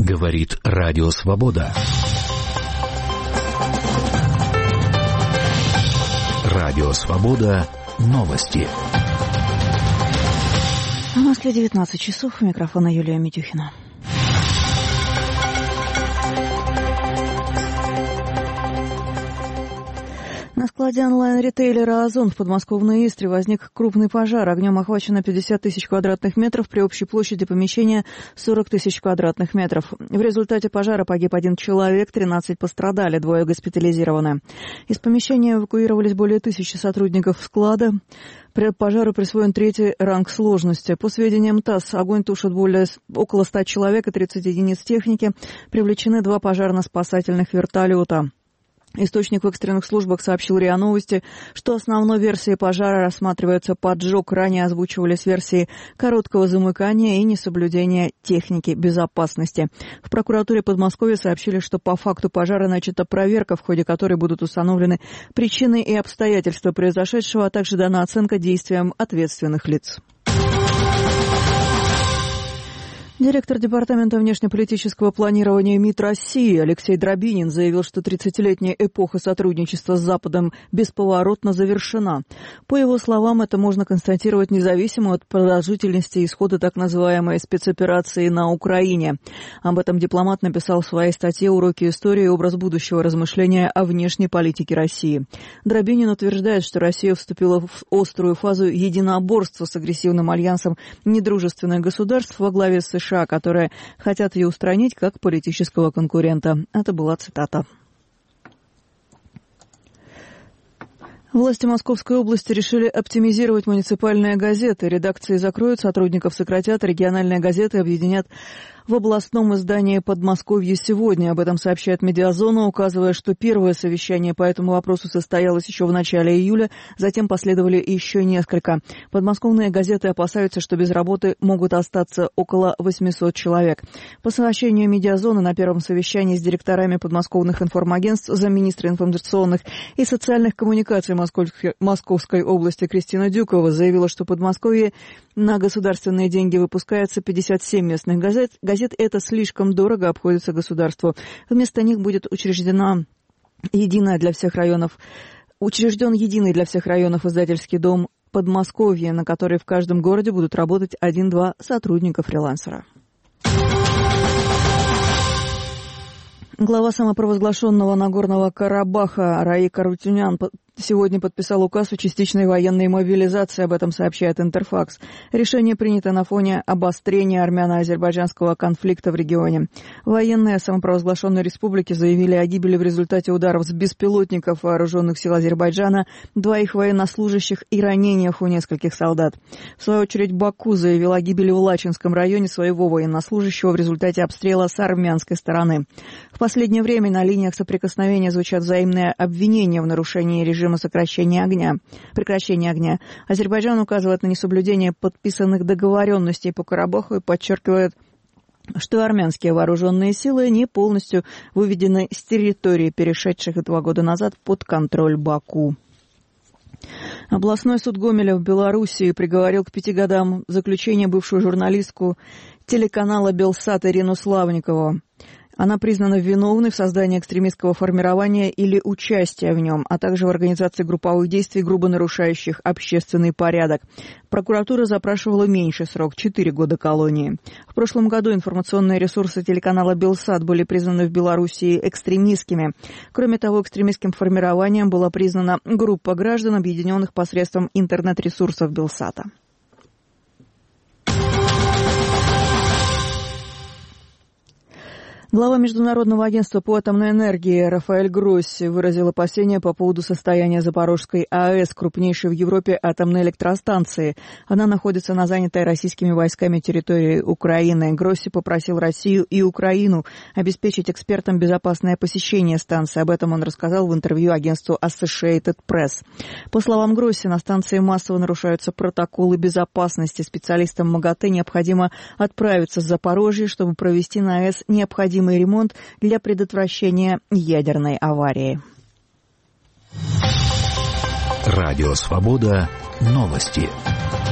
Говорит Радио Свобода. Радио Свобода. Новости. В Москве 19 часов. У микрофона Юлия Митюхина. На складе онлайн-ритейлера «Озон» в подмосковной Истре возник крупный пожар. Огнем охвачено 50 тысяч квадратных метров при общей площади помещения 40 тысяч квадратных метров. В результате пожара погиб 1 человек, 13 пострадали, 2 госпитализированы. Из помещения эвакуировались более 1000 сотрудников склада. При пожару присвоен 3-й ранг сложности. По сведениям ТАСС, огонь тушит около 100 человек и 30 единиц техники. Привлечены 2 пожарно-спасательных вертолета. Источник в экстренных службах сообщил РИА Новости, что основной версией пожара рассматривается поджог. Ранее озвучивались версии короткого замыкания и несоблюдения техники безопасности. В прокуратуре Подмосковья сообщили, что по факту пожара начата проверка, в ходе которой будут установлены причины и обстоятельства произошедшего, а также дана оценка действиям ответственных лиц. Директор Департамента внешнеполитического планирования МИД России Алексей Дробинин заявил, что 30-летняя эпоха сотрудничества с Западом бесповоротно завершена. По его словам, это можно констатировать независимо от продолжительности исхода так называемой спецоперации на Украине. Об этом дипломат написал в своей статье «Уроки истории. Образ будущего. Размышления о внешней политике России». Дробинин утверждает, что Россия вступила в острую фазу единоборства с агрессивным альянсом недружественных государств во главе с США, которые хотят ее устранить как политического конкурента. Это была цитата. Власти Московской области решили оптимизировать муниципальные газеты. Редакции закроют, сотрудников сократят, региональные газеты объединят в областном издании «Подмосковье сегодня». Об этом сообщает «Медиазона», указывая, что первое совещание по этому вопросу состоялось еще в начале июля, затем последовали еще несколько. Подмосковные газеты опасаются, что без работы могут остаться около 800 человек. По сообщению «Медиазона», на первом совещании с директорами подмосковных информагентств замминистра информационных и социальных коммуникаций Московской области Кристина Дюкова заявила, что в Подмосковье на государственные деньги выпускается 57 местных газет. Это слишком дорого обходится государству. Вместо них будет учрежден единый для всех районов издательский дом Подмосковья, на который в каждом городе будут работать 1-2 сотрудника-фрилансера. Глава самопровозглашенного Нагорного Карабаха Раик Арутюнян сегодня подписал указ о частичной военной мобилизации, об этом сообщает Интерфакс. Решение принято на фоне обострения армяно-азербайджанского конфликта в регионе. Военные самопровозглашенной республики заявили о гибели в результате ударов с беспилотников вооруженных сил Азербайджана, 2 их военнослужащих и ранениях у нескольких солдат. В свою очередь Баку заявил о гибели в Лачинском районе своего военнослужащего в результате обстрела с армянской стороны. В последнее время на линиях соприкосновения звучат взаимные обвинения в нарушении режима прекращения огня. Азербайджан указывает на несоблюдение подписанных договоренностей по Карабаху и подчеркивает, что армянские вооруженные силы не полностью выведены с территории, перешедших 2 года назад под контроль Баку. Областной суд Гомеля в Белоруссии приговорил к 5 годам заключения бывшую журналистку телеканала «Белсат» Ирину Славникову. Она признана виновной в создании экстремистского формирования или участия в нем, а также в организации групповых действий, грубо нарушающих общественный порядок. Прокуратура запрашивала меньший срок – 4 года колонии. В прошлом году информационные ресурсы телеканала «Белсат» были признаны в Белоруссии экстремистскими. Кроме того, экстремистским формированием была признана группа граждан, объединенных посредством интернет-ресурсов «Белсата». Глава Международного агентства по атомной энергии Рафаэль Гросси выразил опасения по поводу состояния Запорожской АЭС, крупнейшей в Европе атомной электростанции. Она находится на занятой российскими войсками территории Украины. Гросси попросил Россию и Украину обеспечить экспертам безопасное посещение станции. Об этом он рассказал в интервью агентству Associated Press. По словам Гросси, на станции массово нарушаются протоколы безопасности. Специалистам МАГАТЭ необходимо отправиться с Запорожья, чтобы провести на АЭС необходимый ремонт для предотвращения ядерной аварии. Радио Свобода. Новости.